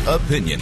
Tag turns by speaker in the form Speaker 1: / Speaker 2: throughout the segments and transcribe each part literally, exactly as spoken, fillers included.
Speaker 1: Opinion.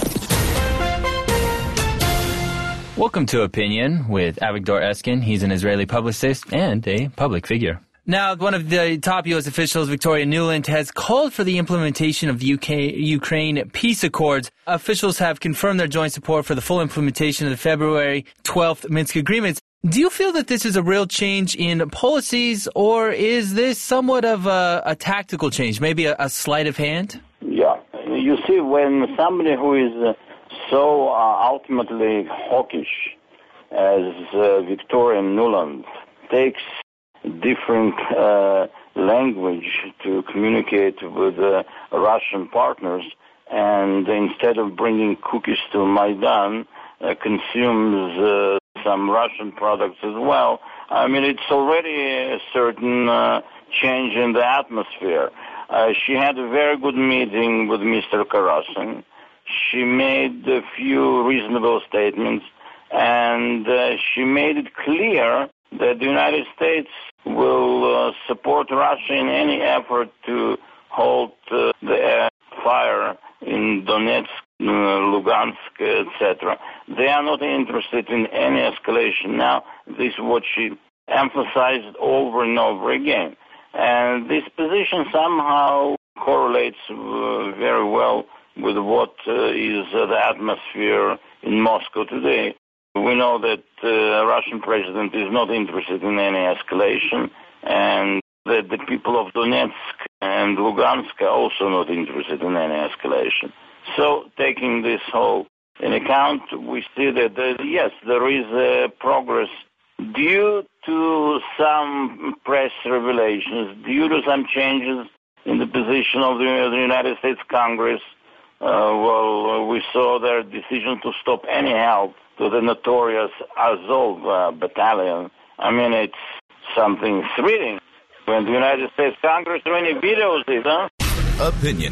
Speaker 2: Welcome to Opinion with Avigdor Eskin. He's an Israeli publicist and a public figure. Now, one of the top U S officials, Victoria Nuland, has called for the implementation of the U K Ukraine peace accords. Officials have confirmed their joint support for the full implementation of the February twelfth Minsk agreements. Do you feel that this is a real change in policies, or is this somewhat of a, a tactical change, maybe a, a sleight of hand?
Speaker 3: Yeah. You see, when somebody who is uh, so uh, ultimately hawkish as uh, Victoria Nuland takes different uh, language to communicate with uh, Russian partners, and instead of bringing cookies to Maidan, uh, consumes uh, some Russian products as well, I mean, it's already a certain uh, change in the atmosphere. Uh, she had a very good meeting with Mister Karasin. She made a few reasonable statements, and uh, she made it clear that the United States will uh, support Russia in any effort to halt uh, the air fire in Donetsk, uh, Lugansk, et cetera. They are not interested in any escalation now. This is what she emphasized over and over again. And this position somehow correlates uh, very well with what uh, is uh, the atmosphere in Moscow today. We know that the uh, Russian president is not interested in any escalation, and that the people of Donetsk and Lugansk are also not interested in any escalation. So, taking this whole in account, we see that, uh, yes, there is uh, progress due to some press revelations, due to some changes in the position of the, the United States Congress. Uh, well, we saw their decision to stop any help to the notorious Azov uh, battalion. I mean, it's something thrilling when the United States Congress really vetoes it, huh?
Speaker 1: Opinion.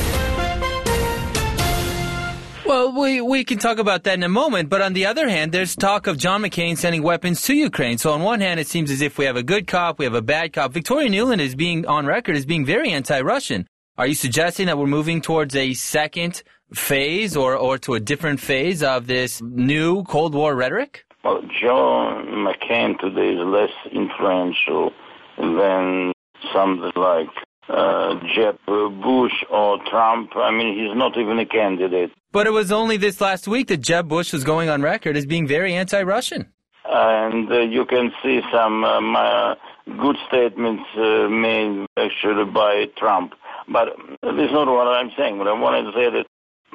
Speaker 2: Well, we, we can talk about that in a moment, but on the other hand, there's talk of John McCain sending weapons to Ukraine. So on one hand, it seems as if we have a good cop, we have a bad cop. Victoria Nuland is being on record as being very anti-Russian. Are you suggesting that we're moving towards a second phase or, or to a different phase of this new Cold War rhetoric?
Speaker 3: Well, John McCain today is less influential than something like uh, Jeb Bush or Trump. I mean, he's not even a candidate.
Speaker 2: But it was only this last week that Jeb Bush was going on record as being very anti-Russian.
Speaker 3: And uh, you can see some um, uh, good statements uh, made actually by Trump. But this is not what I'm saying. But I wanted to say that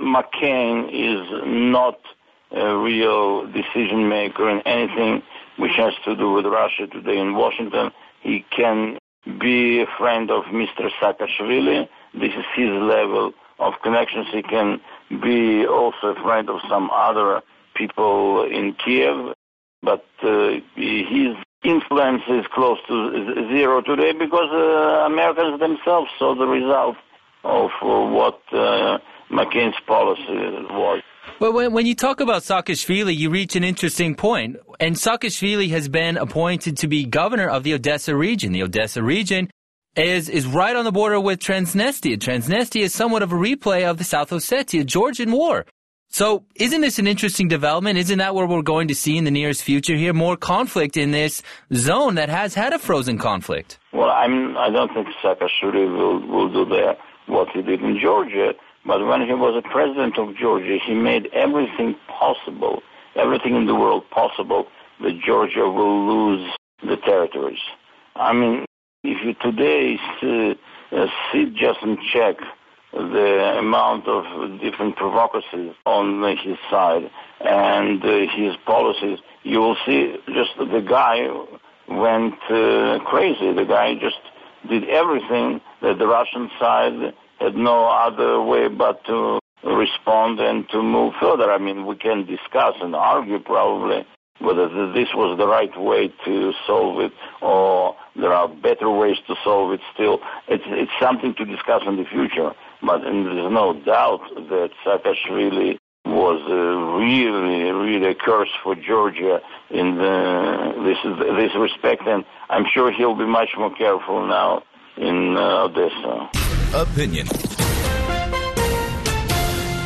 Speaker 3: McCain is not a real decision maker in anything which has to do with Russia today in Washington. He can be a friend of Mister Saakashvili. This is his level of connections. He can be also a friend of some other people in Kiev. But uh, his influence is close to zero today because uh, Americans themselves saw the result of uh, what uh, McCain's policy was.
Speaker 2: Well, when, when you talk about Saakashvili, you reach an interesting point. And Saakashvili has been appointed to be governor of the Odessa region. The Odessa region is, is right on the border with Transnistria. Transnistria is somewhat of a replay of the South Ossetia Georgian War. So isn't this an interesting development? Isn't that what we're going to see in the nearest future here? More conflict in this zone that has had a frozen conflict.
Speaker 3: Well, I'm, I don't think Saakashvili will, will do that, what he did in Georgia. But when he was a president of Georgia, he made everything possible, everything in the world possible, that Georgia will lose the territories. I mean, if you today uh, uh, sit just and check the amount of different provocacies on his side and uh, his policies, you will see just the guy went uh, crazy. The guy just did everything that the Russian side had no other way but to respond and to move further. I mean, we can discuss and argue probably whether this was the right way to solve it or there are better ways to solve it still. It's, it's something to discuss in the future. But there's no doubt that Saakashvili was uh, really, really a curse for Georgia in the, this, this respect. And I'm sure he'll be much more careful now in uh, Odessa.
Speaker 1: Opinion.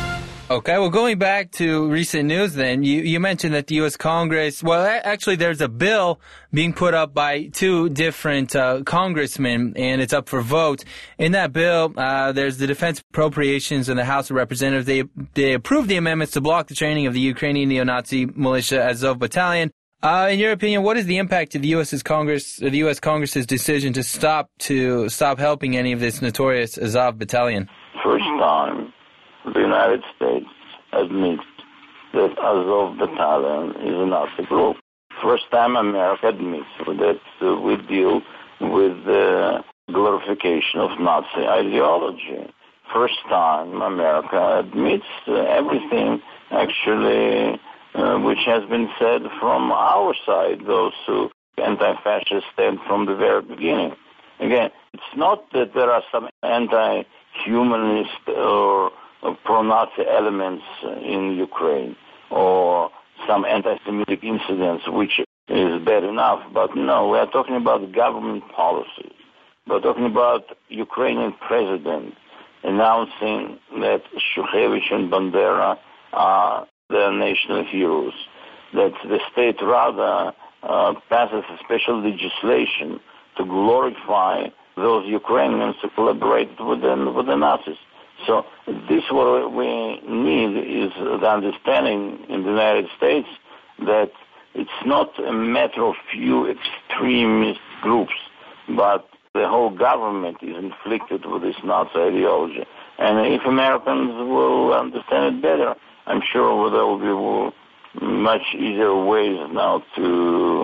Speaker 2: Okay, well, going back to recent news then, you, you mentioned that the U S Congress, well, actually there's a bill being put up by two different uh, congressmen, and it's up for vote. In that bill, uh, there's the Defense Appropriations in the House of Representatives. They, they approved the amendments to block the training of the Ukrainian neo-Nazi militia Azov Battalion. Uh, in your opinion, what is the impact of the U S Congress, the U S Congress's decision to stop to stop helping any of this notorious Azov Battalion?
Speaker 3: First time the United States admits that Azov Battalion is a Nazi group. First time America admits that uh, we deal with the glorification of Nazi ideology. First time America admits uh, everything actually uh, which has been said from our side, those who anti-fascists stand from the very beginning. Again, it's not that there are some anti-humanist or pro-Nazi elements in Ukraine or some anti-Semitic incidents, which is bad enough. But no, we are talking about government policies. We're talking about Ukrainian president announcing that Shukhevich and Bandera are their national heroes, that the state rather uh, passes a special legislation to glorify those Ukrainians who collaborated with the, with the Nazis. So this what we need is the understanding in the United States that it's not a matter of few extremist groups, but the whole government is inflicted with this Nazi ideology. And if Americans will understand it better, I'm sure there will be much easier ways now to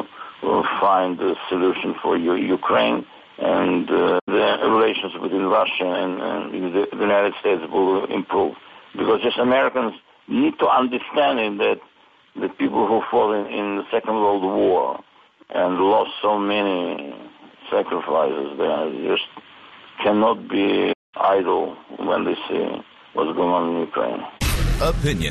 Speaker 3: find a solution for Ukraine, and uh, the relations between Russia and, and the, the United States will improve. Because just Americans need to understand that the people who fought in, in the Second World War and lost so many sacrifices, they just cannot be idle when they see what's going on in Ukraine.
Speaker 1: Opinion.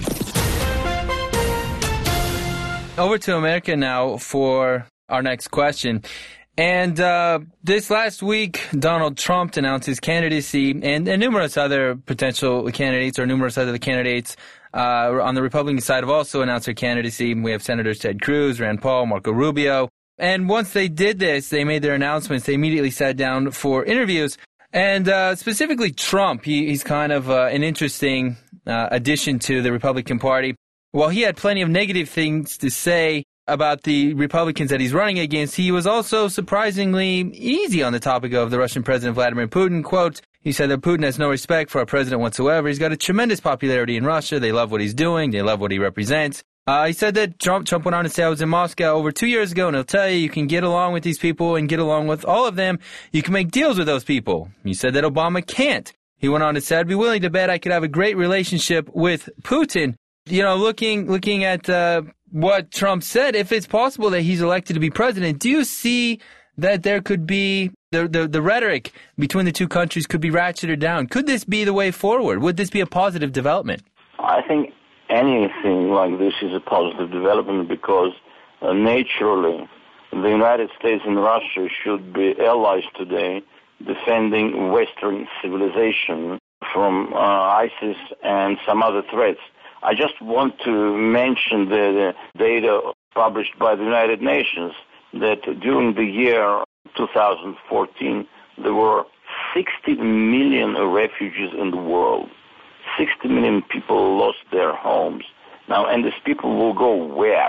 Speaker 2: Over to America now for our next question. And uh, this last week, Donald Trump announced his candidacy, and, and numerous other potential candidates or numerous other candidates uh, on the Republican side have also announced their candidacy. We have Senators Ted Cruz, Rand Paul, Marco Rubio. And once they did this, they made their announcements, they immediately sat down for interviews. And uh, specifically Trump, he, he's kind of uh, an interesting uh, addition to the Republican Party. While he had plenty of negative things to say about the Republicans that he's running against, he was also surprisingly easy on the topic of the Russian President Vladimir Putin. Quote, he said that Putin has no respect for our president whatsoever. He's got a tremendous popularity in Russia. They love what he's doing. They love what he represents. Uh, he said that Trump, Trump went on to say, I was in Moscow over two years ago, and he'll tell you, you can get along with these people and get along with all of them. You can make deals with those people. He said that Obama can't. He went on to say, I'd be willing to bet I could have a great relationship with Putin. You know, looking looking at uh, what Trump said, if it's possible that he's elected to be president, do you see that there could be the, the the rhetoric between the two countries could be ratcheted down? Could this be the way forward? Would this be a positive development?
Speaker 3: I think anything like this is a positive development because uh, naturally the United States and Russia should be allies today, defending Western civilization from uh, ISIS and some other threats. I just want to mention the, the data published by the United Nations that during the year two thousand fourteen, there were sixty million refugees in the world. sixty million people lost their homes. Now, and these people will go where?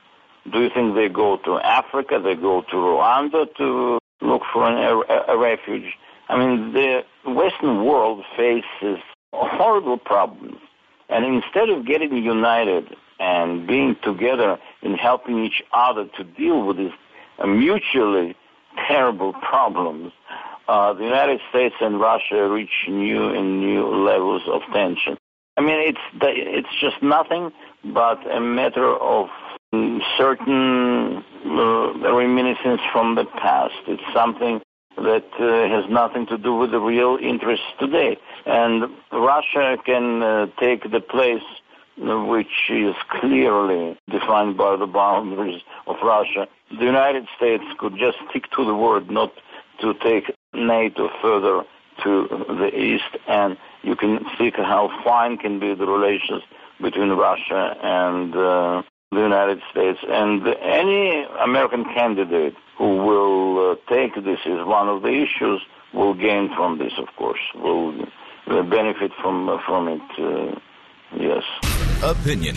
Speaker 3: Do you think they go to Africa, they go to Rwanda to look for an, a, a refuge? I mean, the Western world faces horrible problems. And instead of getting united and being together and helping each other to deal with these uh, mutually terrible problems, uh, the United States and Russia reach new and new levels of tension. I mean, it's it's just nothing but a matter of certain uh, reminiscence from the past. It's something that uh, has nothing to do with the real interests today. And Russia can uh, take the place uh, which is clearly defined by the boundaries of Russia. The United States could just stick to the word, not to take NATO further to the east, and you can see how fine can be the relations between Russia and uh, the United States. And any American candidate who will uh, take this as one of the issues will gain from this, of course, will uh, benefit from, uh, from it, uh, yes.
Speaker 1: Opinion.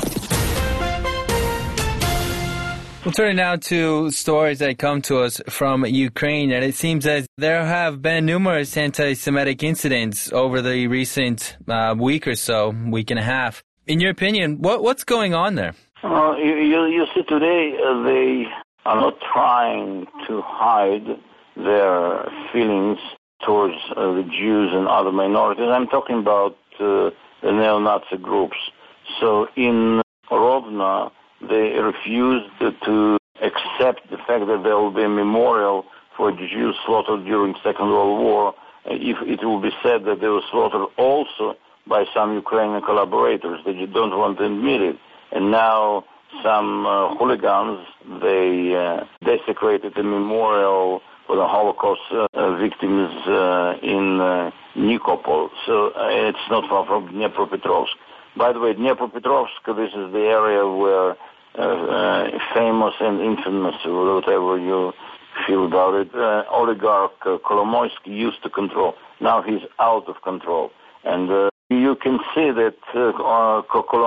Speaker 2: We'll turn now to stories that come to us from Ukraine, and it seems as there have been numerous anti-Semitic incidents over the recent uh, week or so, week and a half. In your opinion, what what's going on there?
Speaker 3: Uh, you, you, you see, today uh, they are not trying to hide their feelings towards uh, the Jews and other minorities. I'm talking about uh, the neo-Nazi groups. So in Rovno, they refused to accept the fact that there will be a memorial for Jews slaughtered during the Second World War if it will be said that they were slaughtered also by some Ukrainian collaborators. They don't want to admit it. And now some uh, hooligans, they uh, desecrated a memorial for the Holocaust uh, victims uh, in uh, Nikopol. So uh, it's not far from Dnipropetrovsk. By the way, Dnipropetrovsk, this is the area where uh, uh, famous and infamous, whatever you feel about it, uh, oligarch uh, Kolomoisky used to control. Now he's out of control. And uh, you can see that uh,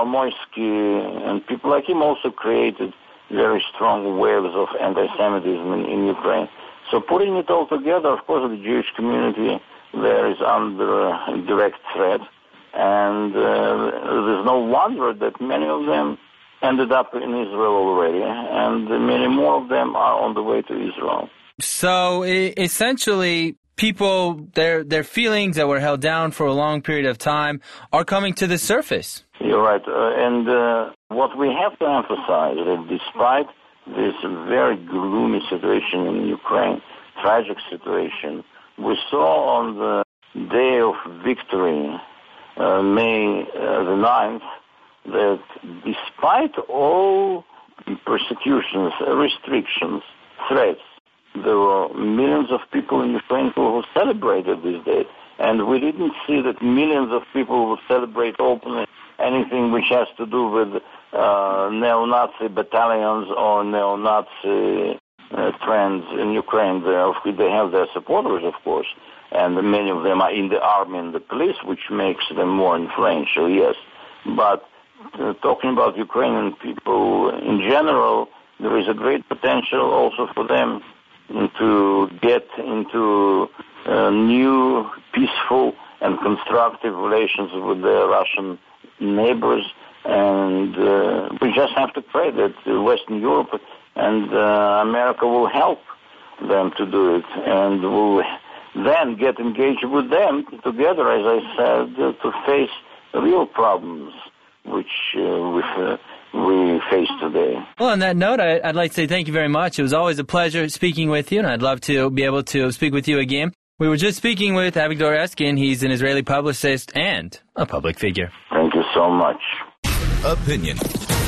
Speaker 3: Kolomoisky and people like him also created very strong waves of anti-Semitism in, in Ukraine. So putting it all together, of course, the Jewish community there is under uh, direct threat. And uh, there's no wonder that many of them ended up in Israel already, and many more of them are on the way to Israel.
Speaker 2: So e- essentially, people, their their feelings that were held down for a long period of time are coming to the surface.
Speaker 3: You're right. Uh, and uh, what we have to emphasize is that despite this very gloomy situation in Ukraine, tragic situation, we saw on the day of victory, Uh, May uh, the ninth, that despite all persecutions, restrictions, threats, there were millions of people in Ukraine who celebrated this day. And we didn't see that millions of people would celebrate openly anything which has to do with uh, neo-Nazi battalions or neo-Nazi uh, trends in Ukraine. They, they have their supporters, of course. And many of them are in the army and the police, which makes them more influential, yes. But uh, talking about Ukrainian people in general, there is a great potential also for them to get into uh, new, peaceful and constructive relations with their Russian neighbors. And uh, we just have to pray that Western Europe and uh, America will help them to do it, and will then get engaged with them together, as I said, uh, to face real problems which uh, we, uh, we face today.
Speaker 2: Well, on that note, I, I'd like to say thank you very much. It was always a pleasure speaking with you, and I'd love to be able to speak with you again. We were just speaking with Avigdor Eskin. He's an Israeli publicist and a public figure.
Speaker 3: Thank you so much.
Speaker 1: Opinion.